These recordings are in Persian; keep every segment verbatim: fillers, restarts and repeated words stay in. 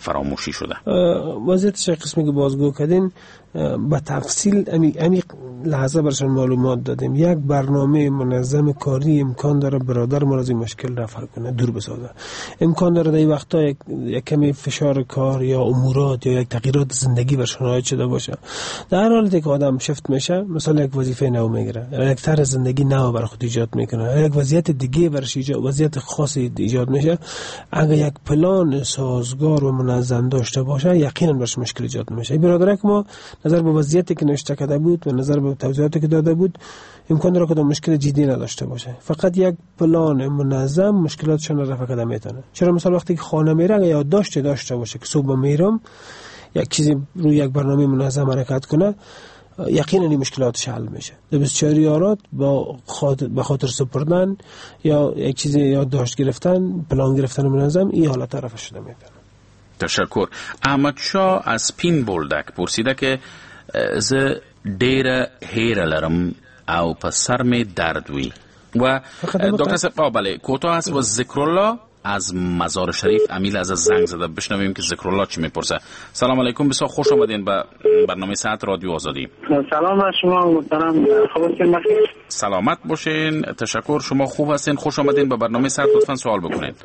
فراموشی شده. وضعیتش قسمی که بازگو کردین به تفصیل امی امی لحظه برشان معلومات دادیم. یک برنامه منظم کاری امکان داره برادر ما از این مشکل رفع کنه، دور بسازه. امکان داره در این وقتا یک, یک کمی فشار کار یا امورات یا یک تغییرات زندگی برشان عاید شده باشه. در حالی که آدم شفت میشه، مثلا یک وظیفه نو میگیره، یک طرح زندگی نو برای خود ایجاد میکنه، یک وضعیت دیگه برش ایجاد وضعیت خاصی ایجاد میشه، اگه یک پلان سازگار و منظم داشته باشه یقینا برش مشکل ایجاد میشه. برادر ما نظر به وضعیتی که نوشته کرده بود و نظر به توضیحاتی که داده بود امکان داره که مشکل جدی نداشته باشه. فقط یک پلان منظم مشکلاتشون رو رفع کرده میتونه. چرا مثلا وقتی که خانه میره یا داشته داشته باشه که صبح میرم یک چیزی روی یک برنامه منظم حرکت کنه، یقینا این مشکلاتش حل میشه. در بسیاریارات با خاطر به خاطر سپردن یا یک چیزی یادداشت گرفتن، پلان گرفتن منظم، این حالت رفع شده میتونه. تشکر. احمد شاه از پین بولدک پرسیده که ز ډیره هیره لرم او په سر می درد وی و دکتر صاحب بله کوتاه است و ذکرالله از مزار شریف امیل از زنگ زده. بشنویم که ذکرالله چی میپرسه. سلام علیکم، بسیار خوش آمدین به برنامه ساعت رادیو آزادی. سلام بر شما محترم، خوب هستین؟ سلامت باشین. تشکر، شما خوب هستین؟ خوش آمدین به برنامه ساعت. لطفا سوال بکنید.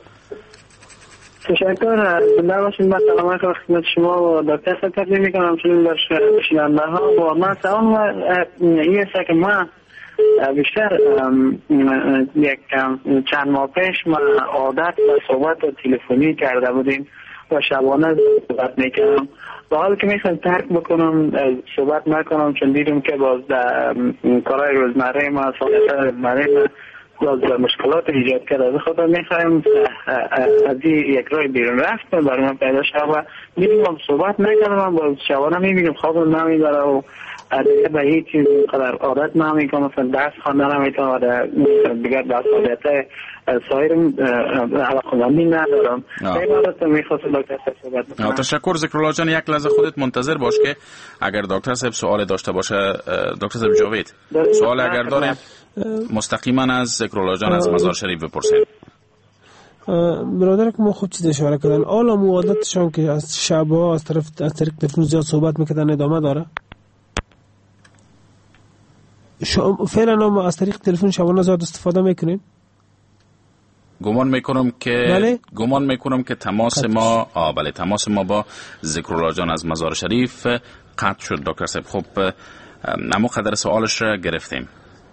تشکر. زنده باشین. من سلامت و خدمت شما و دکتر صاحب تقدیم میکنم. چون در شنونده ها و من سلام این است که من بیشتر یک چند ماه پیش ما عادت و صحبت و تلفنی کرده بودیم و شبانه صحبت میکردم. با حال که میخوام ترک بکنم صحبت نکنم، چون دیدم که باز در کارهای روزمره ما سالت روزمره ما باز مشکلات ایجاد کرده. خدا میخوایم از یک راه بیرون رفت برای من پیدا شد و دیدم صحبت نکردم. باز شبانه میبینم خوابم نمیبره و دیگه به هیچ چیز قدر عادت نمیکنم، مثلا درس خواندن نمیتونم و دیگر درس عادت سایر علاقمندی ندارم. ایمالت میخواستم دکتر صاحب صحبت بکنم. تشکر ذکرالله جان. یک لحظه خودت منتظر باش که اگر دکتر صاحب سوال داشته باشه. دکتر صاحب جاوید سوال اگر داره مستقیما از ذکرالله جان از مزار شریف بپرسید. برادر که ما خود چیز اشاره کردن، حالا عادتشان که از شبها از طرف از طریق تلفن زیاد صحبت میکردن ادامه داره؟ شما فعلا ما از طریق تلفن شبانه زیاد استفاده میکنیم؟ گمان میکنم که بله؟ گمان میکنم که تماس ما آ بله تماس ما با ذکرالله جان از مزار شریف قطع شد. دکتر صاحب خب اما قدر سوالش را گرفتیم.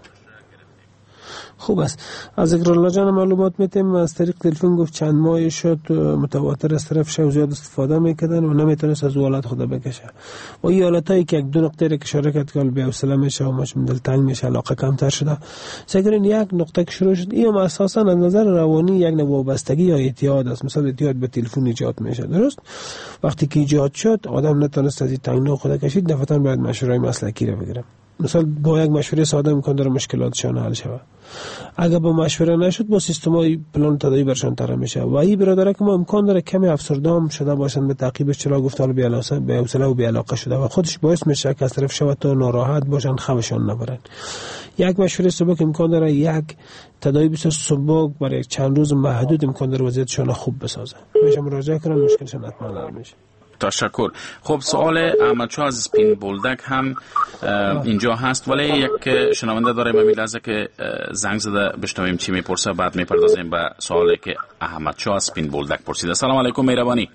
خوب است. از ذکرالله جان معلومات میتیم. از طریق تلفن گفت چند ماهی شد متواتر از طرف شو زیاد استفاده میکردن و نمیتونست از حالت خدا بکشه. و این حالتایی که یک دو نقطه که اشاره کرد که بی حوصله میشه و ماش دلتنگ میشه، علاقه کمتر شده. سگرین یک نقطه که شروع شد اینم اساسا از نظر روانی یک نوع وابستگی یا اعتیاد است. مثلا اعتیاد به تلفن ایجاد میشه، درست؟ وقتی که ایجاد شد آدم نتونست از این تنگنا خدا کشید، دفعتاً باید مشورای مسلکی رو بگیره. مثلا با یک مشوره ساده امکان داره مشکلاتشان حل شود. اگر با مشوره نشد با سیستمای پلان تداوی برشان طرح میشه. و این برادر که ما امکان داره کمی افسردام شده باشن به تعقیبش، چرا گفتال بی علاقه به حوصله و بی علاقه شده و خودش باعث میشه که از طرف شود تا ناراحت باشن، خوابشان نبرن. یک مشوره سبک امکان داره یک تداوی بسیار سبک برای چند روز محدود امکان داره وضعیتشان خوب بسازه. میشه مراجعه کنن، مشکلشون حتما حل میشه. تشکر. خب سوال احمد شاه از پین بولدک هم اینجا هست، ولی یک شنونده داره به لحظه که زنگ زده بشنویم چی میپرسه، بعد میپردازیم به سوالی که احمد شاه از پین بولدک پرسیده. سلام علیکم مهربانی.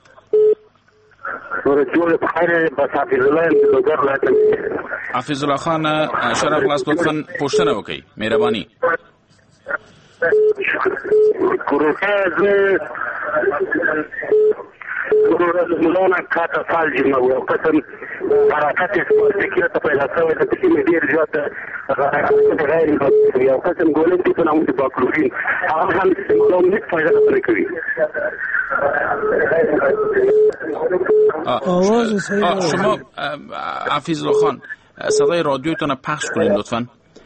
حفیظ الله خان شرف لاس لطفا پوښتنه وکړئ مهربانی. ملونه کاته فالجی نو یو قسم حرکت فکرت پیدا شوی د دې ډیر زیات غیر یو قسم ګولې چې په نوم د باکلورین هغه هم کوم هیڅ فایده نه کوي. شما حفیظ الله خان صدای رادیوتون پخش کنید لطفا.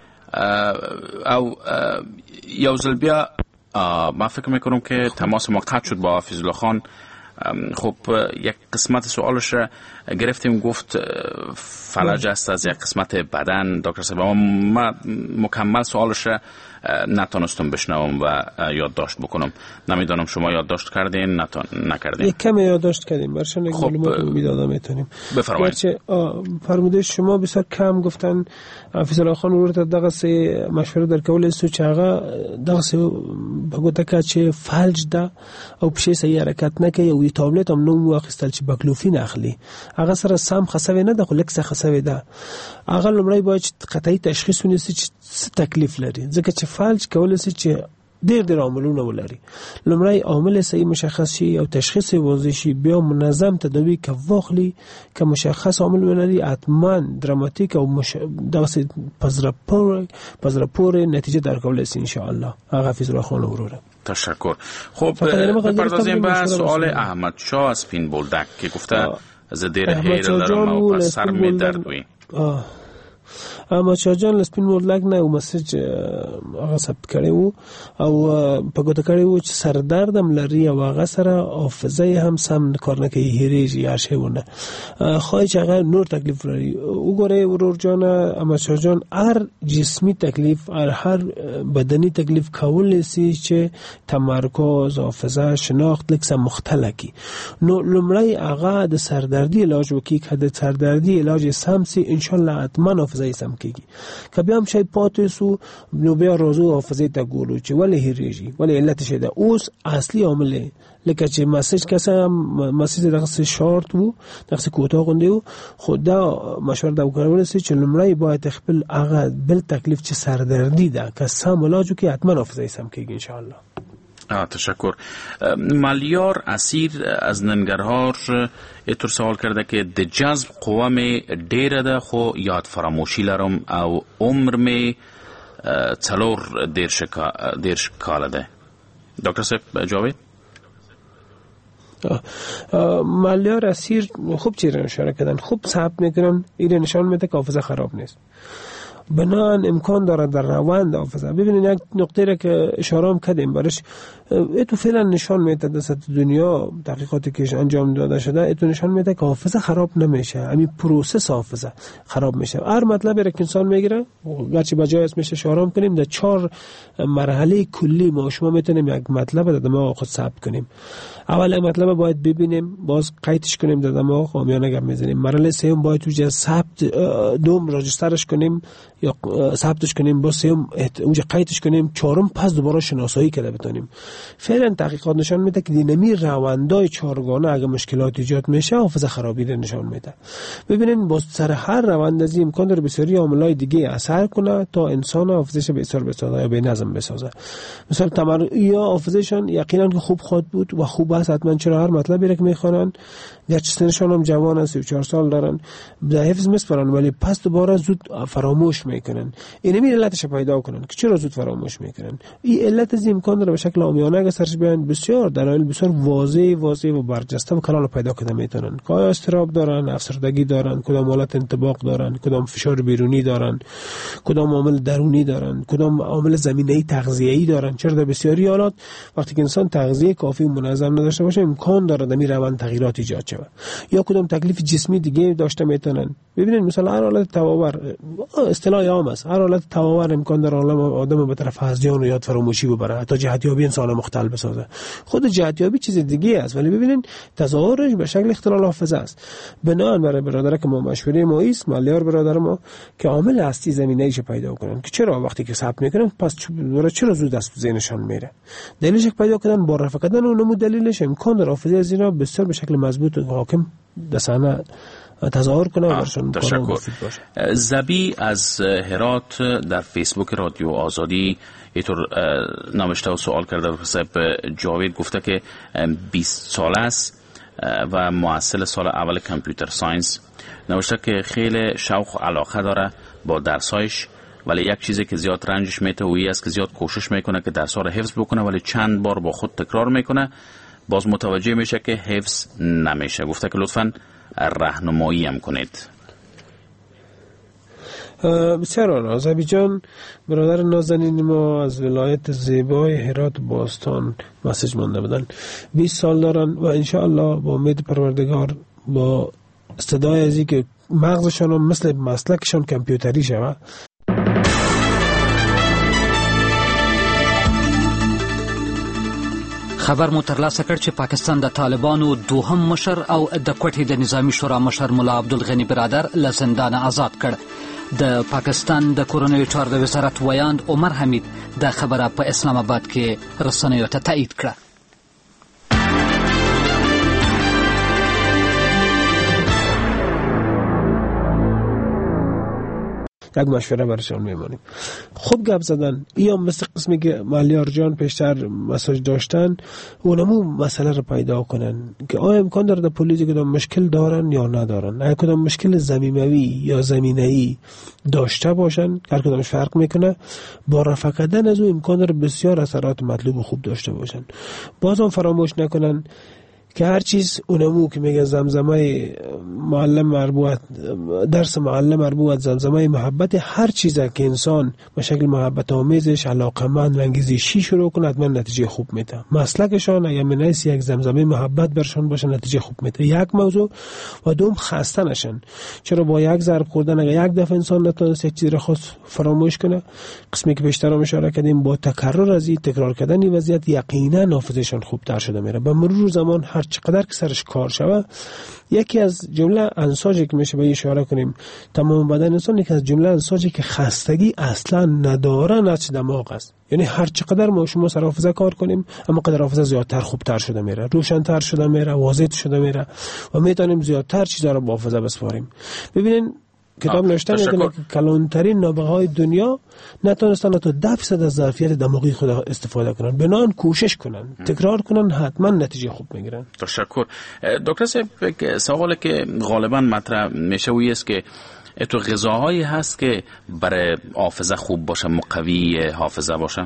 او یو ځل بیا ما فکر میکنم که تماس ما قطع شد با حفیظ الله خان. خب یک قسمت سوالش را گرفتیم، گفت فلج است از یک قسمت بدن. دکتر صاحب ما مکمل سوالش را نتونستم بشنوم و یادداشت بکنم. نمیدونم شما یادداشت کردین نتون نکردین؟ یک کم یادداشت کردیم برشان یک خب معلومات میدادم میتونیم. بفرمایید. فرموده شما بسیار کم گفتن حافظ الله خان ورته دغه سه مشوره درکول سو چې هغه دغه سه بګوته کا چې فلج ده او په شي حرکت نه کوي او تابلت هم نو واخستل چې بکلوفین اخلي هغه سره سم خصوي نه ده خو لکه خصوي ده. هغه لمړی باید قطعي تشخیص ونیسي چې څه تکلیف لري ځکه چې فلج کول سي چې ډېر ډېر عاملونه ولري. لمړی عامل صحیح مشخص شي او تشخیص واضح شي بیا منظم تداوی که واخلي که مشخص عامل ولري حتما دراماتیک او مش... دغه پزرپور پزرپور نتیجه درکول سي ان شاء الله. هغه حافظ الله خان وروره. تشکر. خب بپردازیم به سوال احمد شاه از پین بولدک که گفته از دیر هیر دارم و پس سر می دردوی. احمد شاه جان لسپین بولدک نه او مسیج هغه ثبت کړی وو او په ګوته کړی وو چې سر دردم لري او هغه سره حافظه هم سم کار نه کوي هیریږي هر شی ونه خواهی چې هغه نور تکلیف لري. وګوره ورور جان احمد شاه جان هر جسمی تکلیف هر بدنی تکلیف کول سي چې تمرکز حافظه شناخت لکه مختلفي نو لمړی هغه د سردردی علاج وکي که د سردردی علاج سم سي ان شاء الله حتما حافظه سم کیږي. که بیا هم شي پاتې سو نو بیا راځو حافظه ته ګورو چې ولې هیریږي ولې علت شه ده. اوس اصلي عامل لکه چې مسیج کسه مسیج دغه شارت وو دغه کوتاه غونډي وو خدا مشوره دا وکړل چې لمړی باید خپل هغه بل تکلیف چې سردردی ده که سم علاج وکي حتما حافظه سم کیږي ان شاء الله. آه تشکر. مالیار اسیر از ننگرهار اینطور سوال کرده که د جذب قوام ډیره ده خو یاد فراموشی لرم او عمر می چلور دیرش دیرش کاله ده. دکتر صاحب جاوید؟ مالیار اسیر خوب چیز اشاره کردن خوب ثبت میکنن این نشان میده که حافظه خراب نیست. بنان امکان داره در روند حافظه. ببینید یک نقطه را که اشاره هم کردیم برش ایتو فعلا نشان میده در سطح دنیا تحقیقاتی که انجام داده شده ایتو نشان میده که حافظه خراب نمیشه. همین پروسس حافظه خراب میشه. هر مطلبی را که انسان میگیره گرچه بجای اسمش اشاره کنیم در چهار مرحله کلی ما شما میتونیم یک مطلب در دماغ خود ثبت کنیم. اول مطلب باید ببینیم باز قیدش کنیم در دماغ آمیانه گپ میزنیم. مرحله سوم باید تو ثبت دوم راجسترش کنیم یا ثبتش کنیم باز سوم اونجا قیدش کنیم چهارم پس دوباره شناسایی کرده بتونیم. فعلا تحقیقات نشان میده که دینامی روندای چهارگانه اگه مشکلات ایجاد میشه حافظه خرابی رو نشان میده. ببینین باز سر هر روند از امکان داره بسیاری عاملای دیگه اثر کنه تا انسان حافظه‌اش بسیار بسازه یا به نظم بسازه. مثلا تمر یا حافظه‌شان یقینا که خوب خود بود و خوب است حتما چرا هر مطلبی رو که میخوانن گرچه سنشان هم جوان است سی و چهار سال دارن به حفظ میسپارن ولی پس دوباره زود فراموش میکنن. اینمی علتش پیدا کنن که چرا زود فراموش میکنن. این علت از امکان داره به شکل عامیانه اگه سرش بیان بسیار دلایل بسیار واضح واضح و برجسته و کلان پیدا کنه میتونن. که آیا استراب دارن، افسردگی دارن، کدام حالت انطباق دارن، کدام فشار بیرونی دارن، کدام عامل درونی دارن، کدام عامل زمینه‌ای تغذیه‌ای دارن. چرا در بسیاری حالات وقتی که انسان تغذیه کافی منظم نداشته باشه امکان داره در روند تغییرات ایجاد شه. یا کدام تکلیف جسمی دیگه داشته میتونن. ببینید مثلا هر حالت تواور اصطلاح عام است. هر حالت تواور امکان داره آدم به طرف هذیان و یاد فراموشی ببره حتی جهتیابی انسان مختل بسازه. خود جهتیابی چیز دیگه است ولی ببینید تظاهرش به شکل اختلال حافظه است. بنابراین برای برادر که ما مشوره ما است مالیار برادر ما که عامل اصلی زمینه‌ایش پیدا کنن که چرا وقتی که ثبت میکنن پس چرا زود از ذهنشان میره. دلیلش پیدا کردن با رفع کردن اون نمود دلیلش امکان داره حافظه از اینا بسیار به شکل مضبوط و حاکم دسانه تظاهر کنه و برشون تشکر. زبی از هرات در فیسبوک رادیو آزادی اینطور نوشته و سوال کرده و صاحب جاوید گفته که بیست ساله است و محصل سال اول کامپیوتر ساینس. نوشته که خیلی شوق و علاقه داره با درسایش ولی یک چیزی که زیاد رنجش میته و ای است که زیاد کوشش میکنه که درس‌ها رو حفظ بکنه ولی چند بار با خود تکرار میکنه باز متوجه میشه که حفظ نمیشه. گفته که لطفاً راهنمایی هم کنید. بسیار عالی. زبی جان برادر نازنین ما از ولایت زیبای هرات باستان مسیج مانده بدن. بیست سال دارن و انشاءالله با امید پروردگار با استعدای ازی که مغزشان هم مثل مسلکشان کامپیوتری شود خبر مو ترلاسه کړ چې پاکستان د طالبانو دوهم مشر او د کوټې د نظامی شورا مشر ملا عبدالغنی برادر له زندان آزاد کړ. د پاکستان د کورنیو چارو د وزارت ویاند عمر حمید د خبره په اسلام آباد کې رسنیو ته تایید کړه. یک مشوره برشان میمانیم. خوب گپ زدن یا مثل قسمی که مالیار جان پیشتر مساج داشتن اونمو مسئله رو پیدا کنن که آیا امکان داره در پلیس کدام مشکل دارن یا ندارن. اگه کدام مشکل زمینوی یا زمینه‌ای داشته باشن هر کدامش فرق میکنه، با رفع کردن از او امکان داره بسیار اثرات مطلوب و خوب داشته باشن. بازم فراموش نکنن که هر چیز اونمو که میگه زمزمه معلم مربوط، درس معلم مربوط، زمزمه محبت، هر چیزی که انسان به شکل محبت آمیزش علاقمند و انگیزشی شروع کنه حتما نتیجه خوب میده. مسلکشان اگر منیس یک زمزمه محبت برشان باشه نتیجه خوب میده. یک موضوع و دوم خسته نشن. چرا با یک ضرب خوردن اگر یک دفعه انسان نتونست یک چیز را خود فراموش کنه، قسمی که بیشتر هم اشاره کردیم، با تکرار از این تکرار کردن این وضعیت یقینا حافظه‌شان خوبتر شده میره. به مرور زمان هر چقدر که سرش کار شوه، یکی از جمله انساجی که میشه به اشاره کنیم تمام بدن انسان، یکی از جمله انساجی که خستگی اصلا نداره نقش دماغ است. یعنی هر چقدر ما شما سر حافظه کار کنیم اما قدر حافظه زیادتر خوبتر شده میره، روشن‌تر شده میره، واضح شده میره و میتونیم زیادتر چیزا رو با حافظه بسپاریم. ببینین کتاب نوشته میکنه که کلانترین نابغه های دنیا نتونستن تا ده درصد از ظرفیت دماغی خود استفاده کنن. بنان کوشش کنن، تکرار کنن، حتما نتیجه خوب میگیرن. تشکر. دکتر صاحب، سوالی که غالبا مطرح میشه وی است که تو غذاهایی هست که برای حافظه خوب باشه، مقوی حافظه باشه؟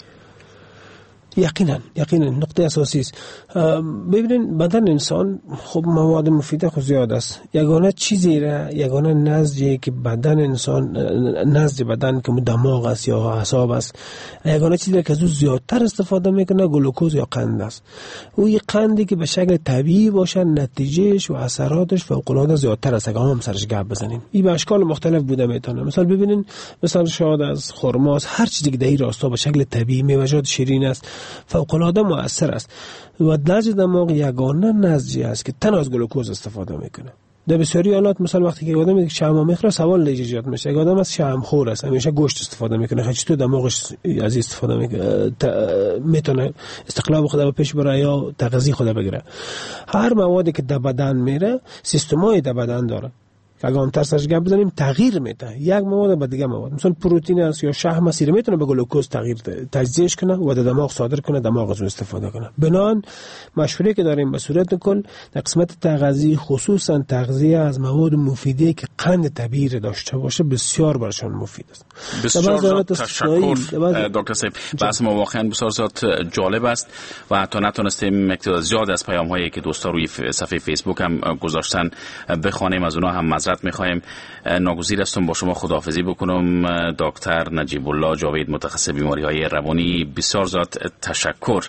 یقینا یقینا نقطه اساسی است. ببینید بدن انسان خب مواد مفیده خود زیاد است. یگانه چیزی را، یگانه نسجی که بدن انسان، نسج بدن که دماغ است یا اعصاب است، یگانه چیزی که از او زیادتر استفاده میکنه گلوکوز یا قند است. او یک قندی که به شکل طبیعی باشه نتیجهش و اثراتش فوق العاده زیادتر است. اگه هم سرش گپ بزنیم این به اشکال مختلف بوده میتونه. مثلا ببینید مثلا شاید از خرماست، هر چیزی که در این راستا به شکل طبیعی میوه‌جات شیرین است فوق العاده مؤثر است و نسج دماغ یگانه نسجی است که تنها از گلوکوز استفاده میکنه. در بسیاری حالات مثلا وقتی که آدم شحم میخوره سوال ایجاد میشه، اگه آدم از شحم خور است همیشه گوشت استفاده میکنه، خیلی تو دماغش از استفاده میکنه، میتونه استقلال خود به پیش بره یا تغذیه خود بگیره. هر موادی که در بدن میره سیستمای در بدن داره. اگه هم ترسش گپ بزنیم تغییر میده یک مواد به دیگه مواد. مثلا پروتئین است یا شحم است میتونه به گلوکوز تغییر تجزیهش کنه و در دماغ صادر کنه، دماغ از اون استفاده کنه. بنان مشوره که داریم به صورت کل در قسمت تغذیه خصوصا تغذیه از مواد مفیده که قند طبیعی داشته باشه بسیار برشان مفید است. بسیار تشکر دکتر صاحب. بحث ما واقعا بسیار زیاد جالب است و تا نتونستیم مقدار زیاد از پیام هایی که دوستا روی صفحه فیسبوک هم گذاشتن بخوانیم، از اونها هم معذرت میخوایم. ناگزیر هستم با شما خداحافظی بکنم. دکتر نجیب الله جاوید، متخصص بیماری های روانی، بسیار زیاد تشکر.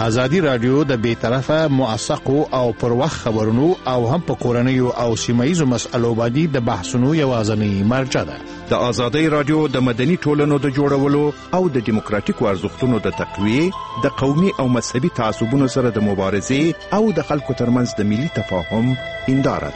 ازادي رادیو د بې طرفه موثقو او پر وخت خبرونو او هم په کورنیو او سیمایي مسایلو باندې د بحثونو یوازنی مرجع ده. د ازادي رادیو د مدني ټولنو د جوړولو او د دیموکراتیکو ارزښتونو د تقویه، د قومي او مذهبي تعصبونو سره د مبارزې او د خلکو ترمنځ د ملي تفاهم هنداره